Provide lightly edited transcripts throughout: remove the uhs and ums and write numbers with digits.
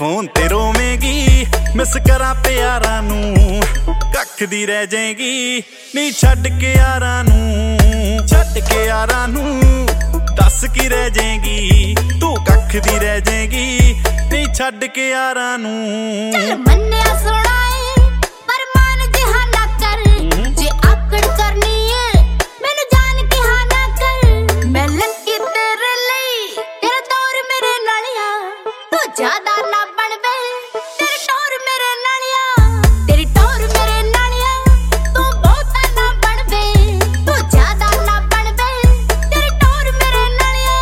phone ते रोवेगी miss करा प्यारा नू कख दी रह जाएगी नी छड्ड के यारां नू छड्ड के यारां नू दस की रह जाएगी तू कख दी रह जाएगी नी छड्ड के यारां नू चल मन्निया सुनाए पर मान जिहा ना कर जे आकड़ करनी है मैनू जान के हाँ ना कर मैं लंकी तेरे लई तेरा दौर मेरे नालिया तू ज्यादा ना बन बे तेरी टोर मेरे नालिया तेरी टोर मेरे नालिया तू बहुत ना बन बे तू ज्यादा ना बन बे तेरी टोर मेरे नालिया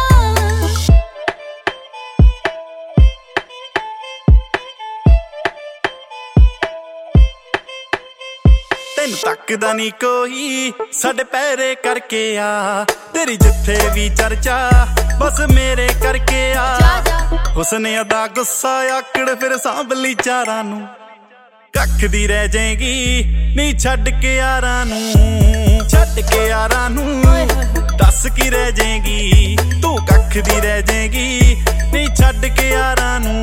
तेन तकदा नी कोई साडे पैरे करके आ तेरी जिथे भी चर्चा बस मेरे करके आ हुस्ने अदा गुस्सा आकड़ फिर सांभली चारां नू कख दी रह जाएगी नी छड्ड के यारां नू छड्ड के यारां नू दस की रह जाएगी तू कख दी रह जाएगी नी छड्ड के यारां नू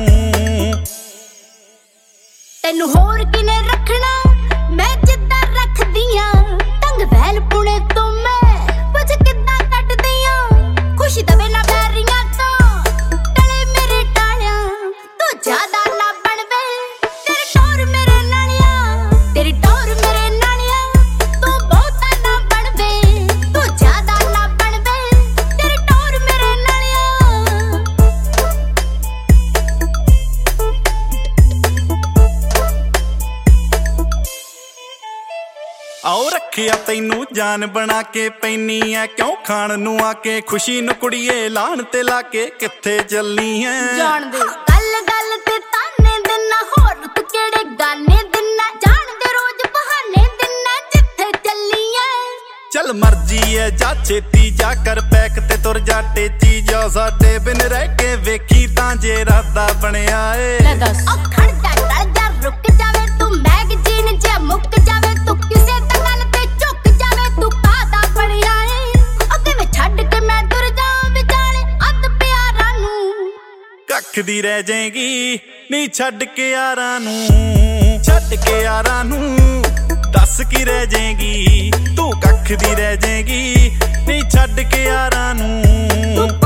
तेनू होर किने रखना मैं जिद्दां रखदियां तंग वैल पुणे तो मैं कुछ किद्दां कटदियां खुशी दवे ना बैरियां तो टले मेरे टालियां तू ज्यादा ना बन बे तेरी टोर मेरे नालिया तेरी टोर मेरे नालिया तू बहुत ना बन बे तू ज्यादा ना बन बे तेरी टोर मेरे नालिया आओ रखिया तैनू जान बना के पैनी है क्यों खान नू आके खुशी नू कुड़िए लान ते लाके किथे चलनी है जान दे गल गल ते ताने दिना होर तू केड़े गाने दिना जान दे रोज बहाने दिना जिथे चली है चल मर्जी है जा छेती जा कर पैक ते तुर जा टेची जा साडे बिन रह के वेखी तां जे रादा बनया ए ले दस ओ खड़ जा टल जा रुक जावे तू मैगजीन जे मुक जावे तू किसे तगल ते झुक जावे तू कादा पड़िया है ओ किवें छड्ड के मैं दुर जा विचाले अद प्यारा नू कख दी रह जाएगी नी छड्ड के यारां नू छड्ड के यारां नू दस की रह जाएगी तू कख दी रह जाएगी नी छड्ड के यारां नू